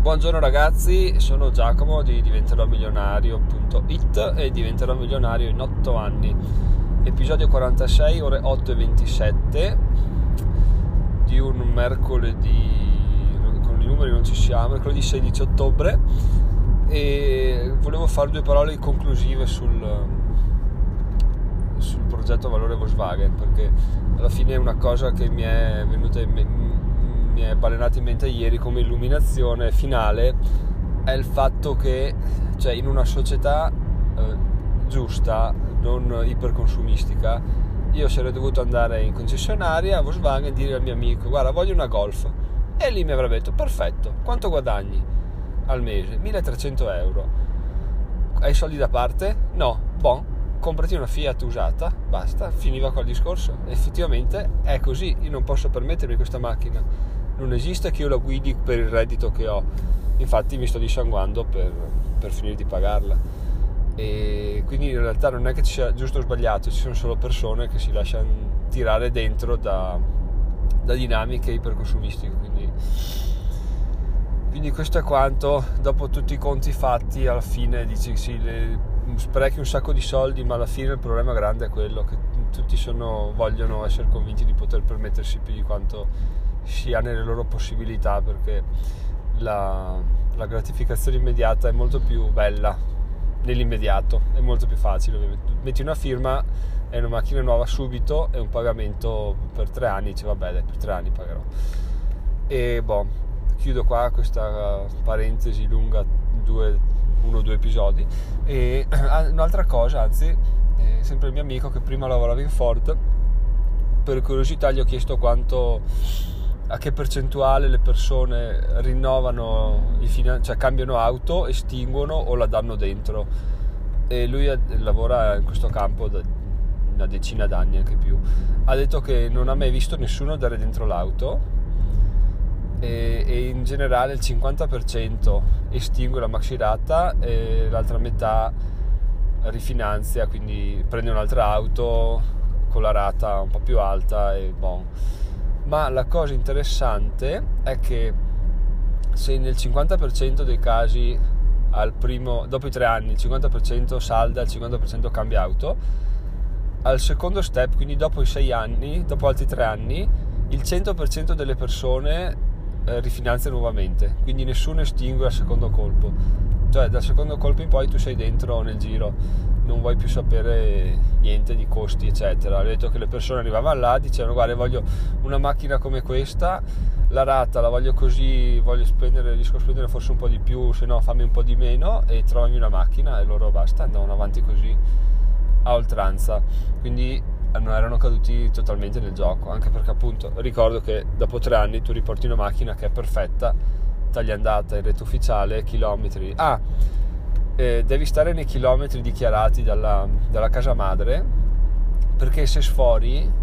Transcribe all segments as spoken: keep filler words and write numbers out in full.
Buongiorno ragazzi, sono Giacomo di diventerò milionario punto it e diventerò milionario in otto anni. Episodio quarantasei, ore otto e ventisette di un mercoledì, con i numeri non ci siamo, mercoledì sedici ottobre, e volevo fare due parole conclusive sul, sul progetto Valore Volkswagen, perché alla fine è una cosa che mi è venuta in mente, mi è balenata in mente ieri come illuminazione finale, è il fatto che, cioè, in una società eh, giusta, non iperconsumistica, io sarei dovuto andare in concessionaria a Volkswagen e dire al mio amico: guarda, voglio una Golf, e lì mi avrebbe detto: perfetto, quanto guadagni al mese? milletrecento euro. Hai soldi da parte? No. Bon, comprati una Fiat usata, basta, finiva qua il discorso. Effettivamente è così, io non posso permettermi questa macchina, non esiste che io la guidi per il reddito che ho, infatti mi sto dissanguando per, per finire di pagarla. E quindi in realtà non è che ci sia giusto o sbagliato, ci sono solo persone che si lasciano tirare dentro da, da dinamiche iperconsumistiche. Quindi, quindi questo è quanto. Dopo tutti i conti fatti, alla fine dici sì, le, sprechi un sacco di soldi, ma alla fine il problema grande è quello che tutti sono, vogliono essere convinti di poter permettersi più di quanto sia nelle loro possibilità, perché la, la gratificazione immediata è molto più bella nell'immediato, è molto più facile. Ovviamente metti una firma e una macchina nuova subito e un pagamento per tre anni, dici vabbè dai, per tre anni pagherò. E boh, chiudo qua questa parentesi lunga, due, uno o due episodi. E un'altra cosa, anzi, è sempre il mio amico che prima lavorava in Ford, per curiosità gli ho chiesto quanto, a che percentuale le persone rinnovano, i finan- cioè cambiano auto, estinguono o la danno dentro, e lui lavora in questo campo da una decina d'anni, anche più. Ha detto che non ha mai visto nessuno dare dentro l'auto, e, e in generale il cinquanta per cento estingue la maxirata e l'altra metà rifinanzia, quindi prende un'altra auto con la rata un po' più alta e bon. Ma la cosa interessante è che se nel cinquanta per cento dei casi al primo, dopo i tre anni il cinquanta per cento salda, il cinquanta per cento cambia auto, al secondo step, quindi dopo i sei anni, dopo altri tre anni, il cento per cento delle persone eh, rifinanzia nuovamente, quindi nessuno estingue al secondo colpo. Cioè dal secondo colpo in poi tu sei dentro nel giro, non vuoi più sapere niente di costi eccetera. Ho detto che le persone arrivavano là, dicevano: guarda, voglio una macchina come questa, la rata la voglio così, voglio spendere, riesco a spendere forse un po' di più, se no fammi un po' di meno e trovami una macchina, e loro basta, andavano avanti così a oltranza. Quindi non erano caduti totalmente nel gioco, anche perché appunto ricordo che dopo tre anni tu riporti una macchina che è perfetta, taglia andata, in rete ufficiale, chilometri. Ah, eh, devi stare nei chilometri dichiarati dalla, dalla casa madre, perché se sfori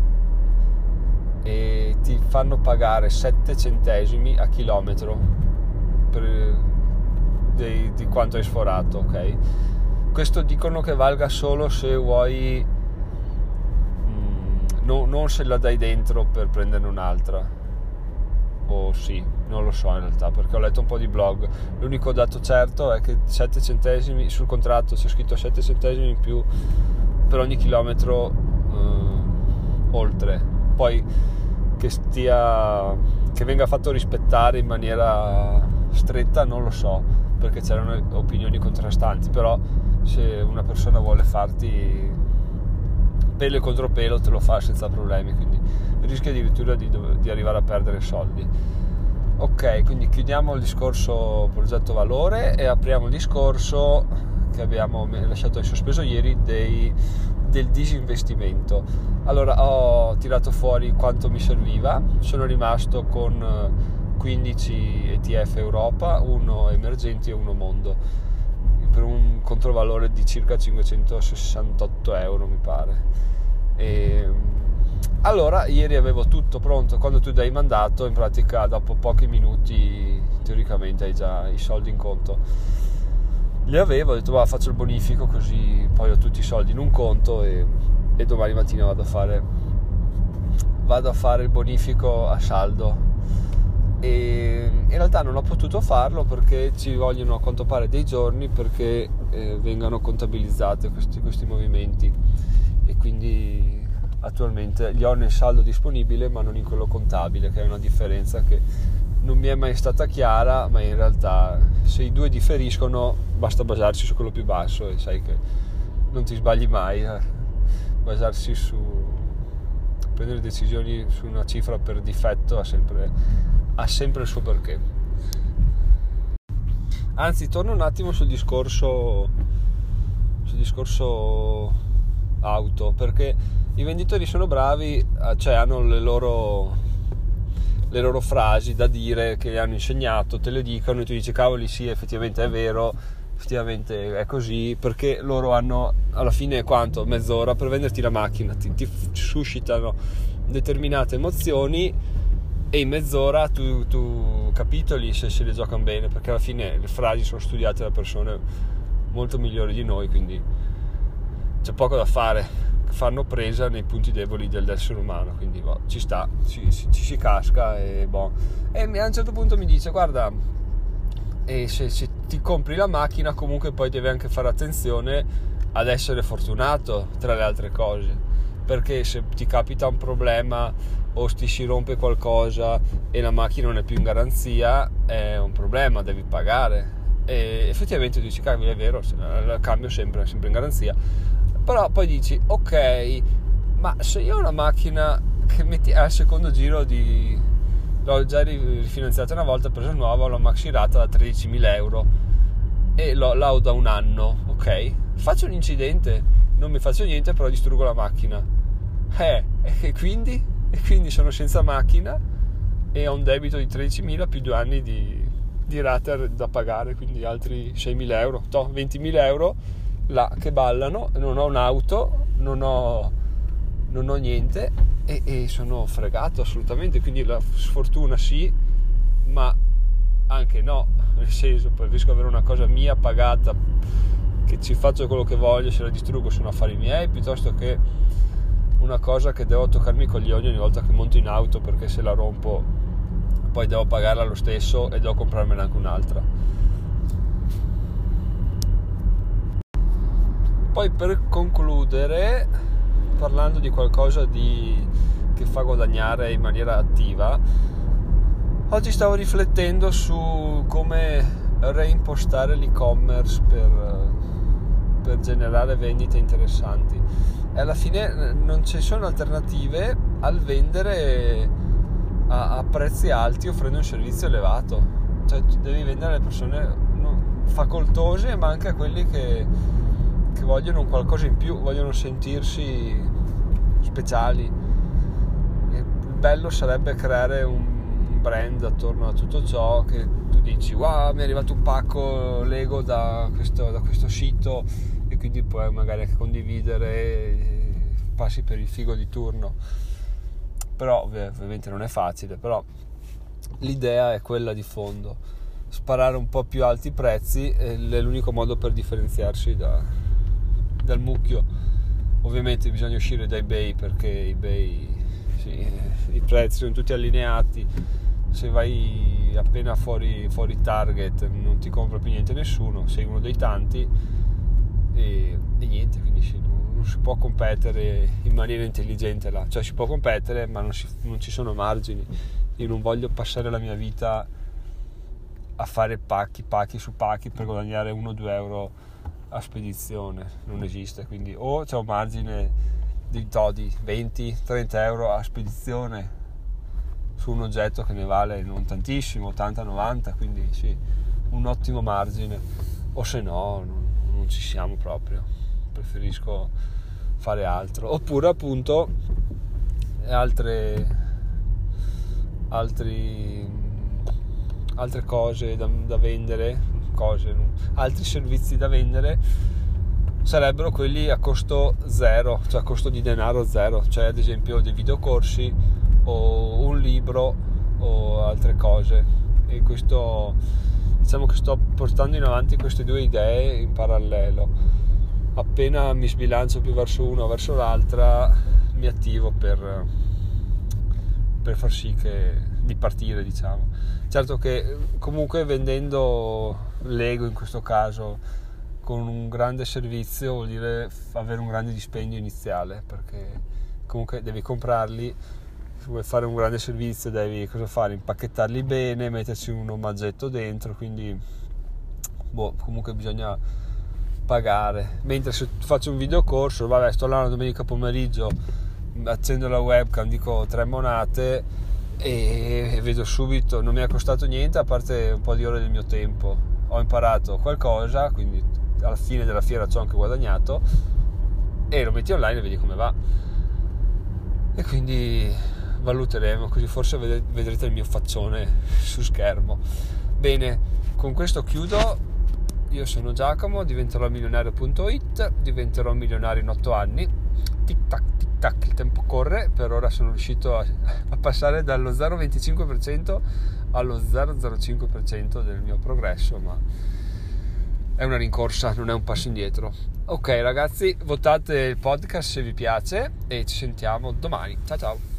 e ti fanno pagare sette centesimi a chilometro per, di, di quanto hai sforato, ok? Questo dicono che valga solo se vuoi, mh, no, non se la dai dentro per prenderne un'altra. O sì, non lo so in realtà, perché ho letto un po' di blog. L'unico dato certo è che sette centesimi sul contratto, c'è scritto sette centesimi in più per ogni chilometro eh, oltre. Poi che stia, che venga fatto rispettare in maniera stretta non lo so, perché c'erano opinioni contrastanti. Però se una persona vuole farti pelo e contropelo te lo fa senza problemi, quindi rischia addirittura di, di arrivare a perdere soldi. Ok, quindi chiudiamo il discorso progetto valore e apriamo il discorso che abbiamo lasciato in sospeso ieri dei, del disinvestimento. Allora, ho tirato fuori quanto mi serviva, sono rimasto con quindici E T F Europa, uno emergenti e uno mondo, per un controvalore di circa cinquecentosessantotto euro mi pare. E allora ieri avevo tutto pronto. Quando tu dai mandato, in pratica dopo pochi minuti teoricamente hai già i soldi in conto. Li avevo, ho detto va, faccio il bonifico così poi ho tutti i soldi in un conto e, e domani mattina vado a fare vado a fare il bonifico a saldo. e in realtà non ho potuto farlo perché ci vogliono a quanto pare dei giorni perché eh, vengano contabilizzati questi, questi movimenti, e quindi attualmente li ho nel saldo disponibile ma non in quello contabile, che è una differenza che non mi è mai stata chiara, ma in realtà se i due differiscono basta basarsi su quello più basso, e sai che non ti sbagli mai a basarsi su prendere decisioni su una cifra per difetto ha sempre, ha sempre il suo perché. Anzi, torno un attimo sul discorso sul discorso auto, perché i venditori sono bravi, cioè hanno le loro le loro frasi da dire che gli hanno insegnato, te le dicono e tu dici cavoli sì, effettivamente è vero, effettivamente è così, perché loro hanno alla fine quanto? Mezz'ora per venderti la macchina, ti, ti suscitano determinate emozioni e in mezz'ora tu, tu capitoli se se le giocano bene, perché alla fine le frasi sono studiate da persone molto migliori di noi, quindi c'è poco da fare, fanno presa nei punti deboli dell'essere umano, quindi boh, ci sta, ci, ci, ci si casca e boh. E a un certo punto mi dice guarda, e se, se ti compri la macchina comunque poi devi anche fare attenzione ad essere fortunato, tra le altre cose, perché se ti capita un problema o ti si rompe qualcosa e la macchina non è più in garanzia è un problema, devi pagare. E effettivamente dici cavolo, è vero, il cambio sempre, sempre in garanzia. Però poi dici ok, ma se io ho una macchina che metti al secondo giro di l'ho già rifinanziata una volta, presa nuova, l'ho maxirata da tredicimila euro e l'ho, l'ho da un anno, ok, faccio un incidente, non mi faccio niente, però distruggo la macchina, eh, e quindi e quindi sono senza macchina e ho un debito di tredicimila più due anni di, di rate da pagare, quindi altri seimila euro, to, ventimila euro là che ballano, non ho un'auto, non ho, non ho niente e, e sono fregato assolutamente, quindi la sfortuna sì, ma anche no, nel senso preferisco avere una cosa mia pagata, che ci faccio quello che voglio, se la distruggo sono affari miei, piuttosto che una cosa che devo toccarmi i coglioni ogni volta che monto in auto, perché se la rompo poi devo pagarla lo stesso e devo comprarmene anche un'altra. Poi per concludere, parlando di qualcosa di, che fa guadagnare in maniera attiva, oggi stavo riflettendo su come reimpostare l'e-commerce per, per generare vendite interessanti, e alla fine non ci sono alternative al vendere a, a prezzi alti offrendo un servizio elevato, cioè devi vendere alle persone facoltose ma anche a quelli che che vogliono un qualcosa in più, vogliono sentirsi speciali. E il bello sarebbe creare un brand attorno a tutto ciò, che tu dici wow, mi è arrivato un pacco Lego da questo, da questo sito, e quindi puoi magari anche condividere, passi per il figo di turno. Però ovviamente non è facile, però l'idea è quella di fondo, sparare un po' più alti i prezzi è l'unico modo per differenziarsi da dal mucchio. Ovviamente bisogna uscire da eBay, perché eBay sì, i prezzi sono tutti allineati, se vai appena fuori, fuori target non ti compra più niente nessuno, sei uno dei tanti e, e niente, quindi sì, non, non si può competere in maniera intelligente là, cioè si può competere ma non, si, non ci sono margini. Io non voglio passare la mia vita a fare pacchi, pacchi su pacchi per guadagnare uno o due euro a spedizione, non esiste, quindi o c'è un margine di, to, di venti trenta euro a spedizione su un oggetto che ne vale non tantissimo, ottanta novanta, quindi sì, un ottimo margine, o se no non, non ci siamo proprio, preferisco fare altro, oppure appunto altre altri altre cose da, da vendere cose, altri servizi da vendere sarebbero quelli a costo zero, cioè a costo di denaro zero, cioè ad esempio dei videocorsi o un libro o altre cose. E questo, diciamo che sto portando in avanti queste due idee in parallelo. Appena mi sbilancio più verso una o verso l'altra mi attivo per, per far sì che di partire, diciamo. Certo che comunque vendendo Lego in questo caso con un grande servizio vuol dire avere un grande dispendio iniziale, perché comunque devi comprarli, se vuoi fare un grande servizio devi cosa fare? Impacchettarli bene, metterci un omaggetto dentro, quindi boh, comunque bisogna pagare. Mentre se faccio un videocorso, vabbè, sto là una domenica pomeriggio, accendo la webcam, dico tre monate e vedo subito, non mi è costato niente a parte un po' di ore del mio tempo, ho imparato qualcosa, quindi alla fine della fiera ci ho anche guadagnato, e lo metti online e vedi come va, e quindi valuteremo, così forse vedrete il mio faccione su schermo. Bene, con questo chiudo. Io sono Giacomo, diventerò milionario punto it, diventerò milionario in otto anni. Tic tac tic tac, il tempo corre. Per ora sono riuscito a, a passare dallo zero virgola venticinque per cento allo zero virgola zero cinque per cento del mio progresso, ma è una rincorsa, non è un passo indietro. Ok ragazzi, votate il podcast se vi piace e ci sentiamo domani. Ciao ciao.